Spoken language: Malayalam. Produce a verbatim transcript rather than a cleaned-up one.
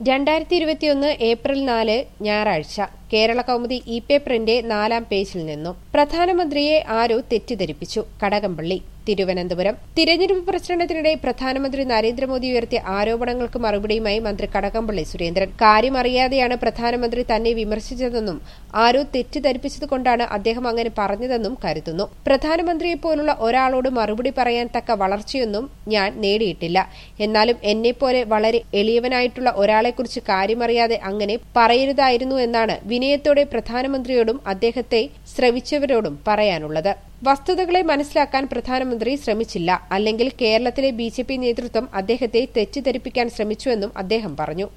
രണ്ടായിരത്തി ഇരുപത്തിയൊന്ന് ഏപ്രിൽ നാല് ഞായറാഴ്ച കേരള കൗമുദി ഇ പേപ്പറിന്റെ നാലാം പേജിൽ നിന്നും പ്രധാനമന്ത്രിയെ ആരോ തെറ്റിദ്ധരിപ്പിച്ചു. കടകംപള്ളി, തിരുവനന്തപുരം. തിരഞ്ഞെടുപ്പ് പ്രചരണത്തിനിടെ പ്രധാനമന്ത്രി നരേന്ദ്രമോദി ഉയർത്തിയ ആരോപണങ്ങൾക്ക് മറുപടിയുമായി മന്ത്രി കടകംപള്ളി സുരേന്ദ്രൻ. കാര്യമറിയാതെയാണ് പ്രധാനമന്ത്രി തന്നെ വിമർശിച്ചതെന്നും ആരോ തെറ്റിദ്ധരിപ്പിച്ചതുകൊണ്ടാണ് അദ്ദേഹം അങ്ങനെ പറഞ്ഞതെന്നും കരുതുന്നു. പ്രധാനമന്ത്രിയെപ്പോലുള്ള ഒരാളോട് മറുപടി പറയാൻ തക്ക വളർച്ചയൊന്നും ഞാൻ നേടിയിട്ടില്ല. എന്നാലും എന്നെപ്പോലെ വളരെ എളിയവനായിട്ടുള്ള ഒരാളെക്കുറിച്ച് കാര്യമറിയാതെ അങ്ങനെ പറയരുതായിരുന്നു എന്നാണ് വിനയത്തോടെ പ്രധാനമന്ത്രിയോടും അദ്ദേഹത്തെ ശ്രവിച്ചവരോടും പറയാനുള്ളത്. വസ്തുതകളെ മനസ്സിലാക്കാൻ പ്രധാനമന്ത്രി ശ്രമിച്ചില്ല. അല്ലെങ്കിൽ കേരളത്തിലെ ബി ജെ പി നേതൃത്വം അദ്ദേഹത്തെ തെറ്റിദ്ധരിപ്പിക്കാൻ ശ്രമിച്ചുവെന്നും അദ്ദേഹം പറഞ്ഞു.